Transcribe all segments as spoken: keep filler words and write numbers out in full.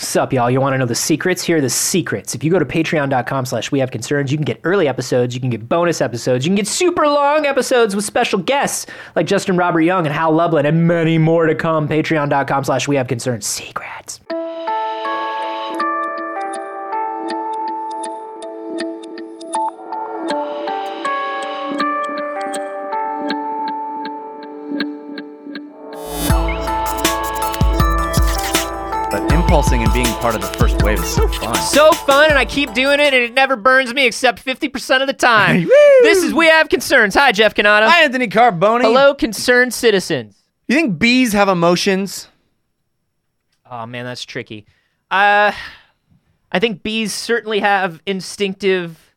What's up, y'all? You want to know the secrets? Here are the secrets. If you go to patreon.com slash we have concerns, you can get early episodes, you can get bonus episodes, you can get super long episodes with special guests like Justin Robert Young and Hal Lublin, and many more to come. Patreon.com slash we have concerns. Secrets. Impulsing and being part of the first wave is so fun. So fun, and I keep doing it, and it never burns me except fifty percent of the time. This is We Have Concerns. Hi, Jeff Canada. Hi, Anthony Carboni. Hello, concerned citizens. You think bees have emotions? Oh, man, that's tricky. Uh, I think bees certainly have instinctive,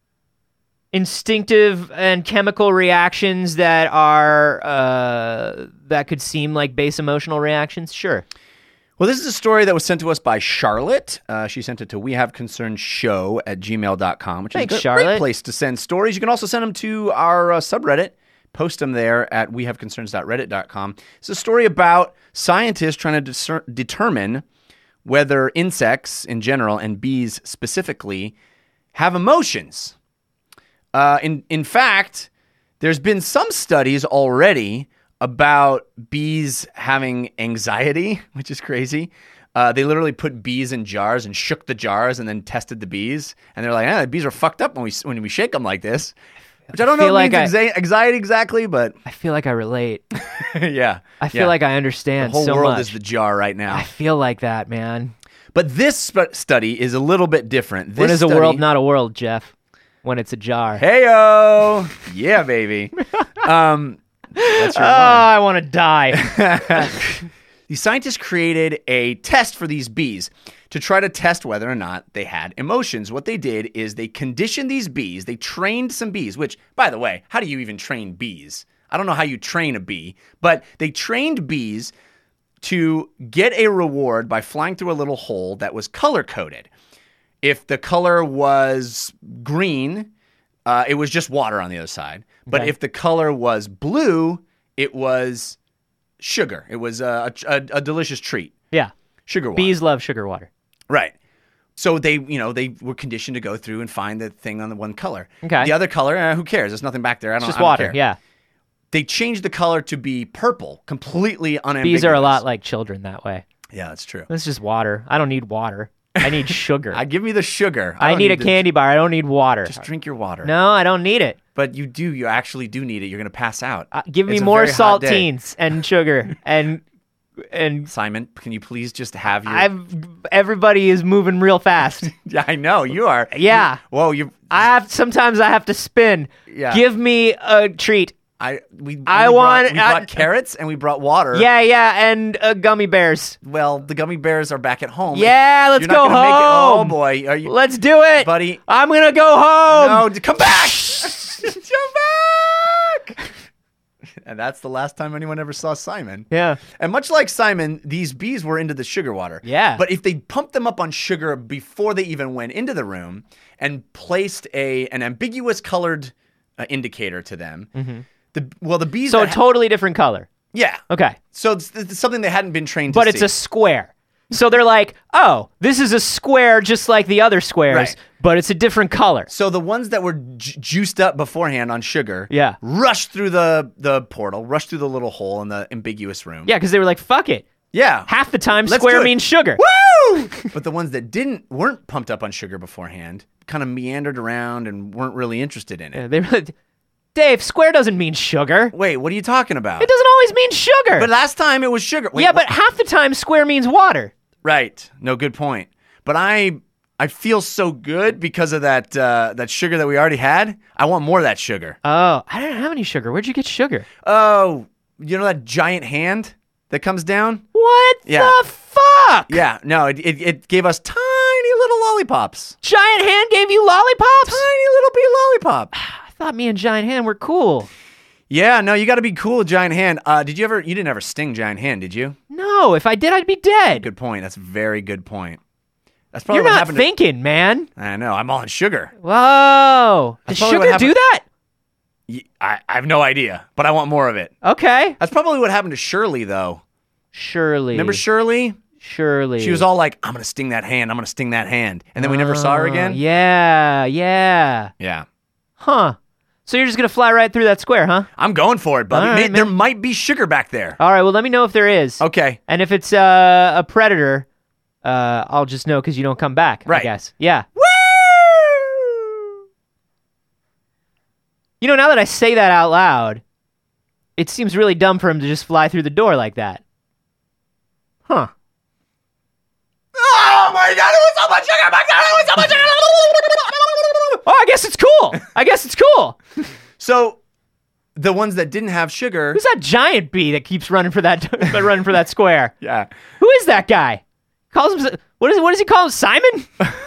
instinctive and chemical reactions that are, uh, that could seem like base emotional reactions. Sure. Well, this is a story that was sent to us by Charlotte. Uh, she sent it to we have concerns show at gmail dot com, which Thanks, is a Charlotte. great place to send stories. You can also send them to our uh, subreddit. Post them there at we have concerns dot reddit dot com. It's a story about scientists trying to discer- determine whether insects in general and bees specifically have emotions. Uh, in, in fact, there's been some studies already about bees having anxiety, which is crazy. Uh, they literally put bees in jars and shook the jars and then tested the bees. And they're like, ah, the bees are fucked up when we when we shake them like this. Which I don't I know if like means I, exa- anxiety exactly, but... I feel like I relate. yeah. I feel yeah. like I understand The whole so world much. is the jar right now. I feel like that, man. But this sp- study is a little bit different. This when is study, a world not a world, Jeff? When it's a jar. Heyo! Yeah, baby. um... That's Oh, your I want to die. The scientists created a test for these bees to try to test whether or not they had emotions. What they did is they conditioned these bees. They trained some bees, which, by the way, how do you even train bees? I don't know how you train a bee, but they trained bees to get a reward by flying through a little hole that was color-coded. If the color was green, uh, it was just water on the other side. But Okay. if the color was blue, it was sugar. It was a, a, a delicious treat. Yeah. Sugar water. Bees love sugar water. Right. So they, you know, they were conditioned to go through and find the thing on the one color. Okay. The other color, eh, who cares? There's nothing back there. I It's don't, just I don't water, care. yeah. They changed the color to be purple, completely unambiguous. Bees are a lot like children that way. Yeah, that's true. It's just water. I don't need water. I need sugar. I give me the sugar. I, don't need, a the- candy bar. I don't need water. Just drink your water. No, I don't need it. But you do. You actually do need it. You're going to pass out. Uh, give me It's a more very hot day. saltines and sugar and and Simon, can you please just have your... I've everybody is moving real fast. Yeah, I know. You are. Yeah. You- Whoa, you... I have sometimes I have to spin. Yeah. Give me a treat. I we, I we want- Brought, we I- brought carrots and we brought water. Yeah, yeah, and uh, gummy bears. Well, the gummy bears are back at home. Yeah, let's You're not go gonna make it- Oh, home. boy. Are you... Let's do it, Buddy. I'm gonna go home. No, d- come back! Come back! And that's the last time anyone ever saw Simon. Yeah. And much like Simon, these bees were into the sugar water. Yeah. But if they pumped them up on sugar before they even went into the room and placed a an ambiguous colored uh, indicator to them, Mm-hmm. the well, the bees... So a that ha- totally different color. yeah. Okay. So it's, it's something they hadn't been trained to But see. it's a square. So they're like, oh, this is a square just like the other squares, Right. but it's a different color. So the ones that were ju- juiced up beforehand on sugar, Yeah. rushed through the, the portal, rushed through the little hole in the ambiguous room. Yeah, because they were like, fuck it. Yeah. Half the time, Let's square do it. means sugar. Woo! But the ones that didn't weren't pumped up on sugar beforehand, kind of meandered around and weren't really interested in it. Yeah, they were like, Dave, square doesn't mean sugar. Wait, what are you talking about? It doesn't always mean sugar. But last time it was sugar. Wait, yeah, what- but half the time, square means water. right. No, good point. But I I feel so good because of that uh, that sugar that we already had. I want more of that sugar. Oh, I don't have any sugar. Where'd you get sugar? Oh, you know that giant hand that comes down? What Yeah. the fuck? Yeah, no, it, it, it gave us tiny little lollipops. Giant Hand gave you lollipops? Tiny little bee lollipop. I thought me and Giant Hand were cool. Yeah, no, you got to be cool with Giant Hand. Uh, did you ever, you didn't ever sting Giant Hand, did you? No, if I did, I'd be dead. Good point. That's a very good point. That's probably You're what not happened thinking, man. to... I know, I'm all on sugar. Whoa. Does That's probably what sugar do happened- that? Y- I, I have no idea, but I want more of it. Okay. That's probably what happened to Shirley, though. Shirley. Remember Shirley? Surely. She was all like, I'm going to sting that hand. I'm going to sting that hand. And then we never saw her again. Yeah, yeah. Yeah. Huh. So you're just going to fly right through that square, huh? I'm going for it, buddy. All right, May- there might be sugar back there. All right, well, let me know if there is. Okay. And if it's uh, a predator, uh, I'll just know because you don't come back, Right. I guess. Yeah. Woo! You know, now that I say that out loud, it seems really dumb for him to just fly through the door like that. Huh. Oh my God, it was so much sugar back there. It was so much sugar. Oh, I guess it's cool. I guess it's cool. So the ones that didn't have sugar. Who's that giant bee that keeps running for that running for that square? Yeah. Who is that guy? Calls him what is what does he call him? Simon?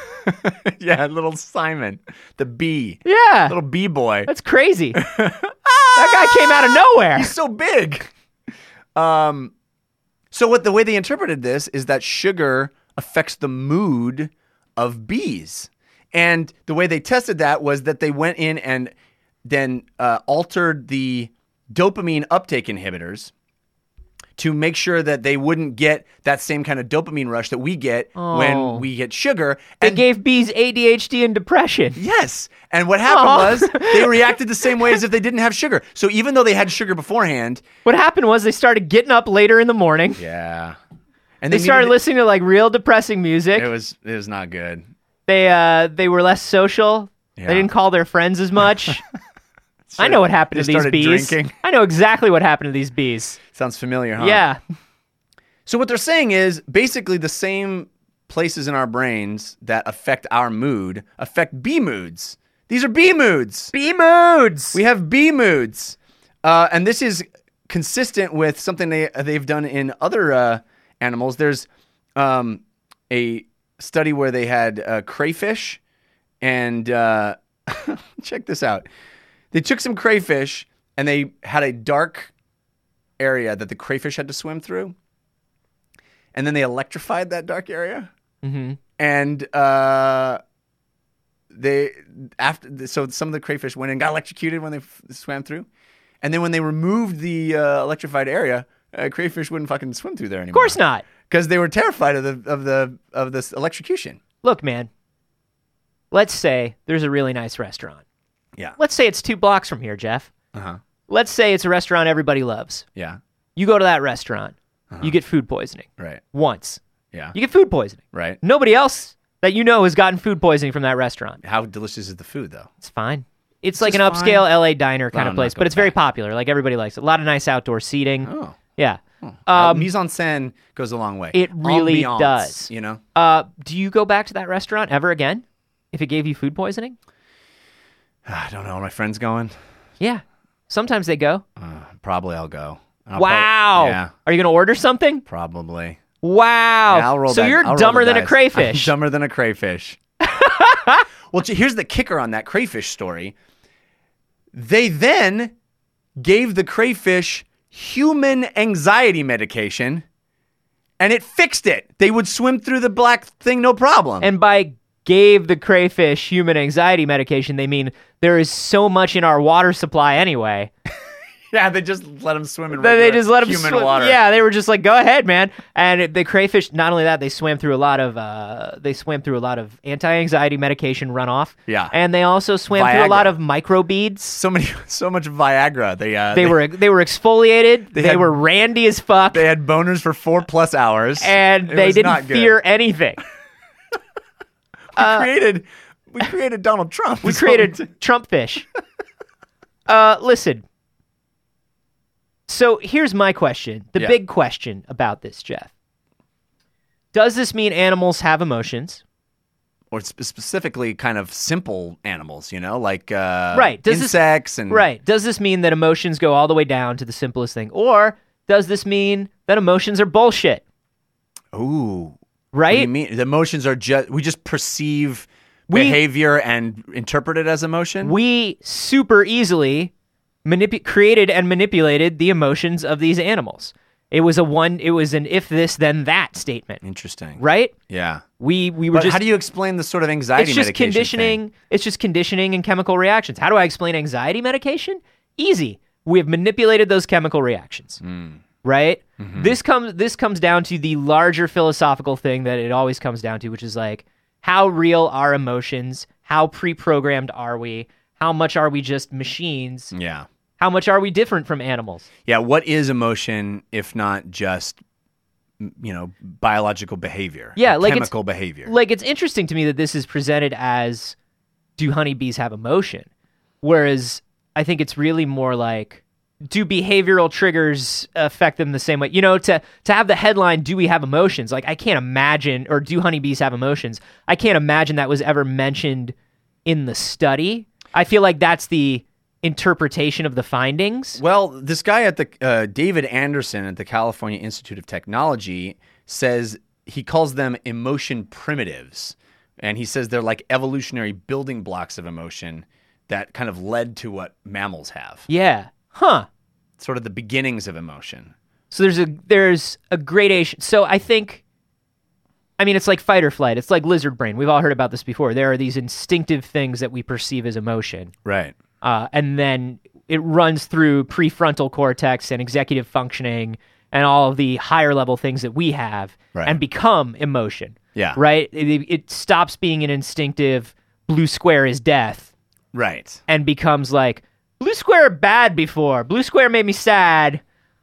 Yeah, little Simon, the bee. Yeah. Little bee boy. That's crazy. That guy came out of nowhere. He's so big. Um, so what the way they interpreted this is that sugar affects the mood of bees. And the way they tested that was that they went in and then uh, altered the dopamine uptake inhibitors to make sure that they wouldn't get that same kind of dopamine rush that we get Oh. when we get sugar. They And gave bees A D H D and depression. yes. And what happened Aw. was they reacted the same way as if they didn't have sugar. So even though they had sugar beforehand. What happened was they started getting up later in the morning. Yeah. And They started needed- listening to like real depressing music. It was it was not good. They uh they were less social. Yeah. They didn't call their friends as much. I know what happened They to these started bees. drinking. I know exactly what happened to these bees. Sounds familiar, huh? Yeah. So what they're saying is basically the same places in our brains that affect our mood affect bee moods. These are bee moods. Bee moods. We have bee moods. Uh, and this is consistent with something they, they've done in other uh, animals. There's um, a study where they had uh, crayfish and uh, check this out. They took some crayfish and they had a dark area that the crayfish had to swim through. And then they electrified that dark area. Mm-hmm. And uh, they after so some of the crayfish went and got electrocuted when they f- swam through. And then when they removed the uh, electrified area, uh, crayfish wouldn't fucking swim through there anymore. Of course not. Because they were terrified of the of the of this electrocution. Look, man. Let's say there's a really nice restaurant. Yeah. Let's say it's two blocks from here, Jeff. Uh-huh. Let's say it's a restaurant everybody loves. Yeah. You go to that restaurant. You get food poisoning. Right. Once. Yeah. You get food poisoning. Right. Nobody else that you know has gotten food poisoning from that restaurant. How delicious is the food, though? It's fine. It's like an just upscale fine. L A diner kind No, of I'm place, not but it's very going popular. Like everybody likes it. A lot of nice outdoor seating. Oh. Yeah. Uh, Um, mise en scène goes a long way. it really Ambiance, does. You know? uh, do you go back to that restaurant ever again if it gave you food poisoning? I don't know. Are my friends going? Yeah. Sometimes they go. Uh, probably I'll go. I'll Wow. prob- yeah, Are you going to order something? probably. Wow. Yeah, I'll roll so that- you're I'll roll dumber the than a dice. crayfish. I'm dumber than a crayfish. Well, gee, here's the kicker on that crayfish story. They then gave the crayfish human anxiety medication, and it fixed it. They would swim through the black thing no problem. And by gave the crayfish human anxiety medication, they mean there is so much in our water supply anyway. yeah, they just let them swim in That they regular just let them human swim. water. Yeah, they were just like, go ahead, man. And it- the crayfish, not only that, they swam through a lot of uh, they swam through a lot of anti-anxiety medication runoff. Yeah. and they also swam through a lot Viagra. of microbeads. So many, so much Viagra. They uh, They were they were exfoliated. They, had- were randy as fuck, they had boners for four plus hours, and It they was didn't not good. fear anything. We created, we created Donald Trump. We created Trump fish. Uh, listen. So here's my question. The Yeah. big question about this, Jeff. Does this mean animals have emotions? or sp- specifically kind of simple animals, you know, like uh, Right. Does this- insects and Right. Does this mean that emotions go all the way down to the simplest thing? Or does this mean that emotions are bullshit? Ooh, Right? what do you mean? The emotions are just we just perceive We- behavior and interpret it as emotion. We super easily manipu- created and manipulated the emotions of these animals. It was a one. It was an if this then that statement, Interesting, right? Yeah. We we were But just. how do you explain the sort of anxiety it's just medication conditioning. thing? It's just conditioning and chemical reactions. How do I explain anxiety medication? Easy. We have manipulated those chemical reactions. Hmm. right? Mm-hmm. This comes this comes down to the larger philosophical thing that it always comes down to, which is like, how real are emotions? How pre-programmed are we? How much are we just machines? Yeah. How much are we different from animals? Yeah, what is emotion if not just, you know, biological behavior? Yeah, like chemical behavior. Like, it's interesting to me that this is presented as, do honeybees have emotion? Whereas I think it's really more like, do behavioral triggers affect them the same way? You know, to to have the headline, do we have emotions? Like, I can't imagine, or do honeybees have emotions? I can't imagine that was ever mentioned in the study. I feel like that's the interpretation of the findings. Well, this guy at the uh, David Anderson at the California Institute of Technology says he calls them emotion primitives, and he says they're like evolutionary building blocks of emotion that kind of led to what mammals have. Yeah. Huh. Sort of the beginnings of emotion. So there's a there's a gradation. So I think, I mean, it's like fight or flight. It's like lizard brain. We've all heard about this before. There are these instinctive things that we perceive as emotion. Right. Uh, and then it runs through prefrontal cortex and executive functioning and all of the higher level things that we have right. and become emotion. Yeah. Right? It, it stops being an instinctive blue square is death. Right. And becomes like, blue square bad before. Blue square made me sad.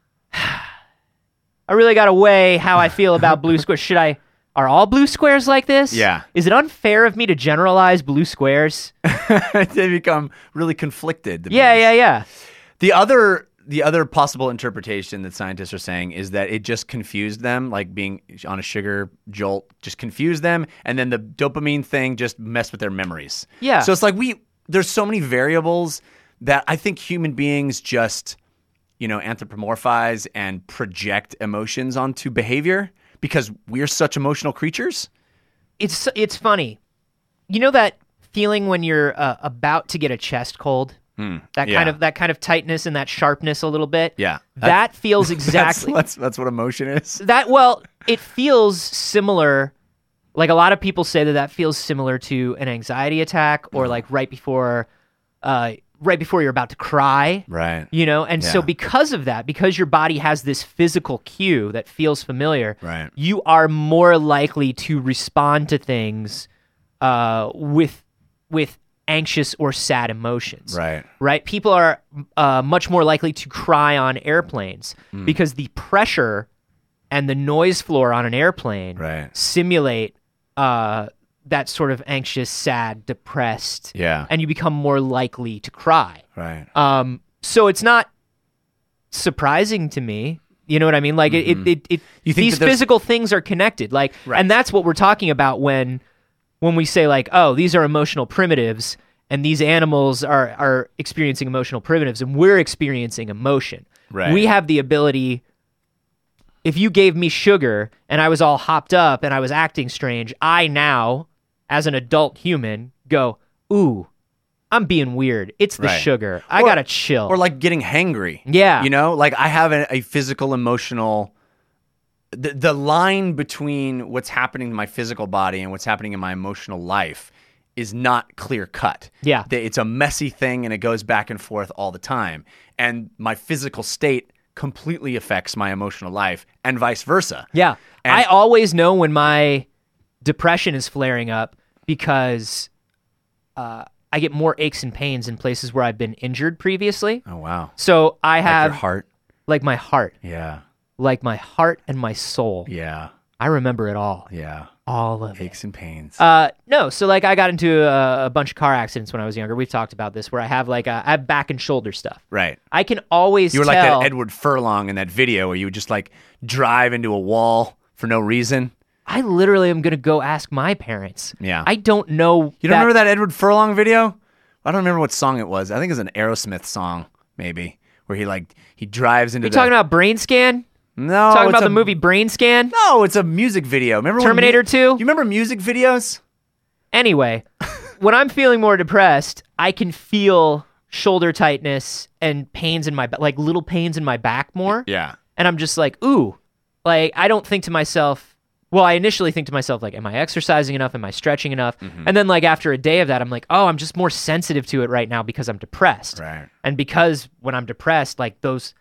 I really got to weigh how I feel about blue square. Should I... Are all blue squares like this? Yeah. Is it unfair of me to generalize blue squares? They become really conflicted. Yeah, yeah, yeah. The other the other possible interpretation that scientists are saying is that it just confused them, like being on a sugar jolt just confused them, and then the dopamine thing just messed with their memories. Yeah. So it's like we there's so many variables that I think human beings just, you know, anthropomorphize and project emotions onto behavior. Because we're such emotional creatures? It's it's funny. You know that feeling when you're uh, about to get a chest cold? Hmm. That yeah. kind of that kind of tightness and that sharpness a little bit? Yeah. That feels exactly... that's, that's, that's what emotion is? That Well, it feels similar. Like, a lot of people say that that feels similar to an anxiety attack or mm. like right before... Uh, right before you're about to cry. Right. You know, and yeah. so because of that, because your body has this physical cue that feels familiar, right. you are more likely to respond to things uh, with with anxious or sad emotions. Right. Right? People are uh, much more likely to cry on airplanes mm. because the pressure and the noise floor on an airplane right. simulate uh that sort of anxious, sad, depressed, yeah, and you become more likely to cry. Right. Um. So it's not surprising to me. You know what I mean? Like mm-hmm. it, it, it. You think these physical things are connected. Like, right. and that's what we're talking about when, when we say like, oh, these are emotional primitives, and these animals are are experiencing emotional primitives, and we're experiencing emotion. Right. We have the ability. If you gave me sugar and I was all hopped up and I was acting strange, I now, as an adult human, go, ooh, I'm being weird. It's the right. sugar. I or, gotta chill. Or like getting hangry. Yeah. You know, like I have a, a physical, emotional... The, the line between what's happening to my physical body and what's happening in my emotional life is not clear cut. Yeah. It's a messy thing and it goes back and forth all the time. And my physical state completely affects my emotional life and vice versa. Yeah. And I always know when my depression is flaring up because uh, I get more aches and pains in places where I've been injured previously. Oh, wow. So I have... Like your heart? Like my heart. Yeah. Like my heart and my soul. Yeah. I remember it all. Yeah. All of Aches and pains. Uh, no, so like I got into a, a bunch of car accidents when I was younger. We've talked about this, where I have like a, I have back and shoulder stuff. Right. I can always You were tell, like that Edward Furlong in that video where you would just like drive into a wall for no reason. I literally am going to go ask my parents. Yeah. I don't know. You don't remember that Edward Furlong video? I don't remember what song it was. I think it was an Aerosmith song, maybe, where he like he drives into. You the... talking about Brain Scan? No, talking it's about a... the movie Brain Scan? No, it's a music video. Remember Terminator when mu- two? You remember music videos? Anyway, when I'm feeling more depressed, I can feel shoulder tightness and pains in my back, like little pains in my back more. Yeah. And I'm just like, ooh, like I don't think to myself. Well, I initially think to myself, like, am I exercising enough? Am I stretching enough? Mm-hmm. And then, like, after a day of that, I'm like, oh, I'm just more sensitive to it right now because I'm depressed. Right. And because when I'm depressed, like, those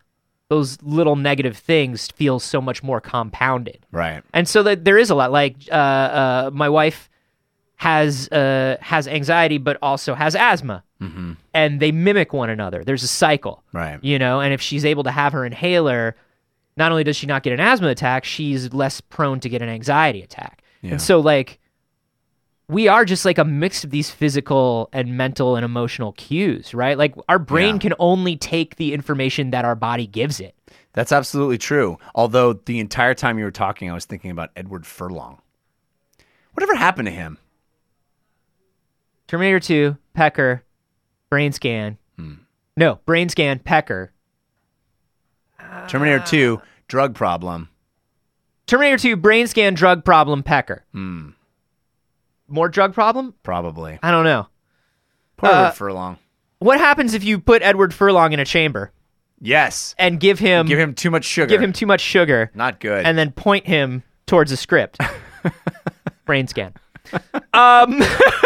those little negative things feel so much more compounded. Right. And so that there is a lot. Like uh, uh, my wife has uh, has anxiety, but also has asthma, Mm-hmm. and they mimic one another. There's a cycle, Right. you know. And if she's able to have her inhaler, not only does she not get an asthma attack, she's less prone to get an anxiety attack. Yeah. And so, like, we are just like a mix of these physical and mental and emotional cues, right? Like, our brain Yeah. can only take the information that our body gives it. That's absolutely true. Although the entire time you were talking, I was thinking about Edward Furlong. Whatever happened to him? Terminator two, Pecker, brain scan. Hmm. No, brain scan, Pecker. Terminator two, drug problem. Terminator two, brain scan, drug problem, Pecker. Hmm. More drug problem? Probably. I don't know. Poor Uh, Edward Furlong. What happens if you put Edward Furlong in a chamber Yes. and give him Give him too much sugar. give him too much sugar Not good. and then point him towards a script? Brain scan. Um,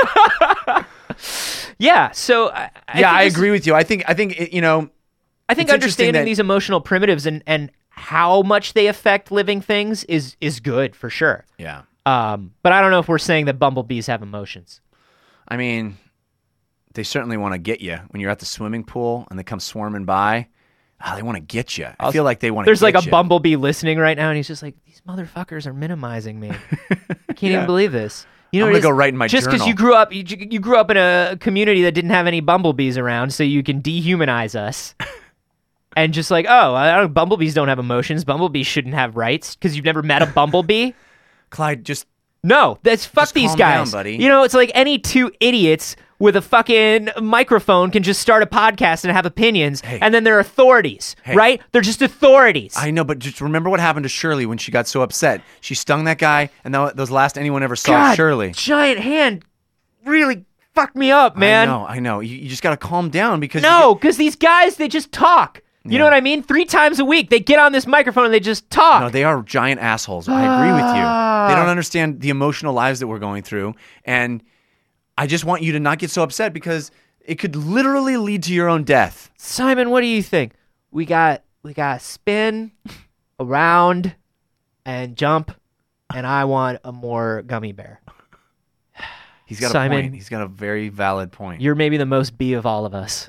yeah, so I, I yeah, think I this- agree with you. I think I think it, you know. I think It's interesting understanding that- these emotional primitives and, and how much they affect living things is is good for sure. Yeah. Um, but I don't know if we're saying that bumblebees have emotions. I mean, they certainly want to get you when you're at the swimming pool and they come swarming by. Oh, they want to get you. I feel like they want to. There's get like a you. bumblebee listening right now, and he's just like, "These motherfuckers are minimizing me. I can't Yeah. even believe this." You know, I'm what gonna it go is? write in my just because journal. you grew up, you, you grew up in a community that didn't have any bumblebees around, so you can dehumanize us. And just like, oh, I don't, bumblebees don't have emotions. Bumblebees shouldn't have rights because you've never met a bumblebee. Clyde, just No, that's fuck Just these calm down, guys, buddy. You know, it's like any two idiots with a fucking microphone can just start a podcast and have opinions, Hey. and then they're authorities, Hey. right? They're just authorities. I know, but just remember what happened to Shirley when she got so upset. She stung that guy, and that was the last anyone ever saw of God, Shirley. giant hand really fucked me up, man. I know, I know. You, you just got to calm down because No, because these guys, they just talk. You know Yeah. what I mean? Three times a week, they get on this microphone and they just talk. No, they are giant assholes. I agree with you. They don't understand the emotional lives that we're going through. And I just want you to not get so upset because it could literally lead to your own death. Simon, what do you think? We got we got spin, around, and jump, and I want a more gummy bear. He's got Simon, a point. He's got a very valid point. You're maybe the most bee of all of us.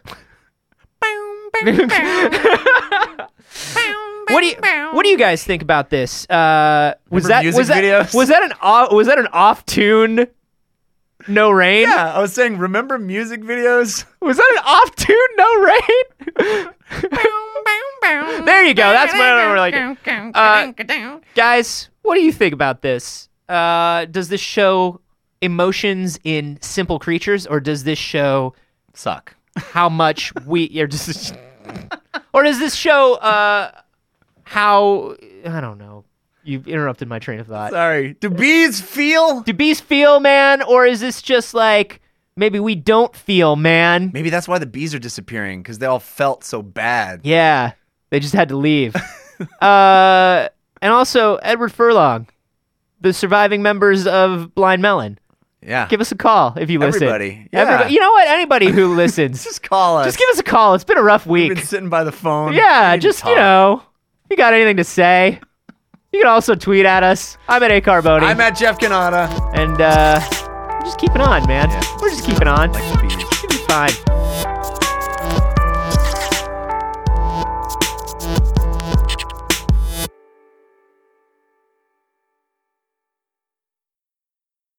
What do you What do you guys think about this? Uh, was Remember that music was that videos? was that an off, was that an off tune? No rain. Yeah, I was saying, remember music videos? Was that an off tune? No rain. There you go. That's what we're like. Uh, guys, what do you think about this? Uh, does this show emotions in simple creatures, or does this show Suck. how much we or just or does this show uh how I don't know. You've interrupted my train of thought. Sorry. Do bees feel? Do bees feel, man, or is this just like maybe we don't feel, man? Maybe that's why the bees are disappearing, because they all felt so bad. Yeah, they just had to leave. uh, and also Edward Furlong, the surviving members of Blind Melon. Yeah. Give us a call if you listen. Everybody. Yeah. Everybody. You know what? Anybody who listens, Just call us. just give us a call. It's been a rough We've week. been sitting by the phone. Yeah, We need to just, you talk. know, if you got anything to say, you can also tweet at us. I'm at A Carboni. I'm at Jeff Canada. and uh, we're just keeping on, man. Yeah. We're just keeping on. Like the bees. It's gonna be fine.